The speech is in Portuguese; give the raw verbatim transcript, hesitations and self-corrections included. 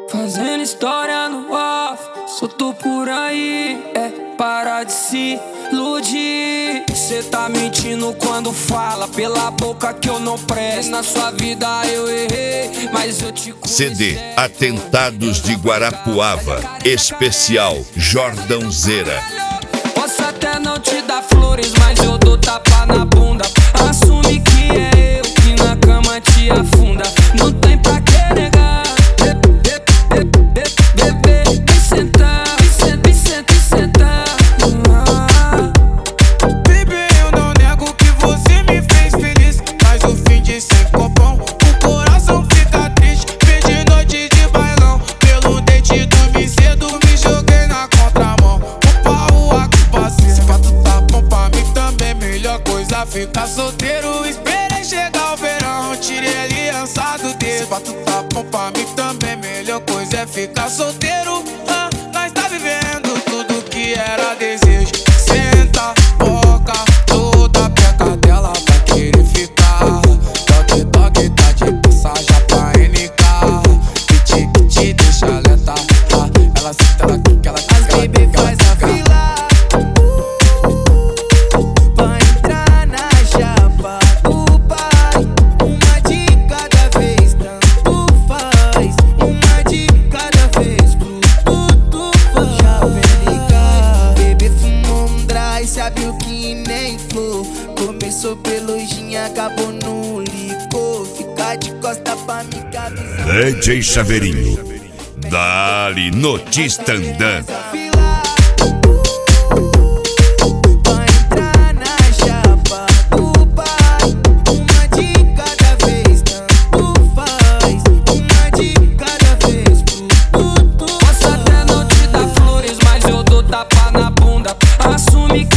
Fazendo história no off, solto por aí, é parar de se iludir. Cê tá mentindo quando fala pela boca que eu não presto. Na sua vida eu errei, mas eu te conheci. C D Atentados de Guarapuava, especial Jordãozeira. Posso até não te dar flores, mas eu dou tapa na bunda. Assume que é eu que na cama te afunda. Não tem pra que negar. Ficar solteiro, esperei chegar o verão. Tirei a aliança do dedo. Se pra tu tá bom pra mim também, melhor coisa é ficar solteiro. ah, Nós tá vivendo tudo que era desejo. Senta, boca, toda peca dela vai querer ficar. Toque, toque, tá de passagem pra N K. Que te, que te deixa alerta. ah, Ela senta, ela quica, ela quica. As baby faz a fila. Sabe o que nem flor. Começou pelo gin, acabou no licor. Ficar de costa pra me cabeça. D J Chaveirinho, dali notícia andando. Vai entrar na chapa do pai. Uma de cada vez, tanto faz. Uma de cada vez, pro tudo. Posso até não te dar flores, mas eu dou tapa na bunda. Assume que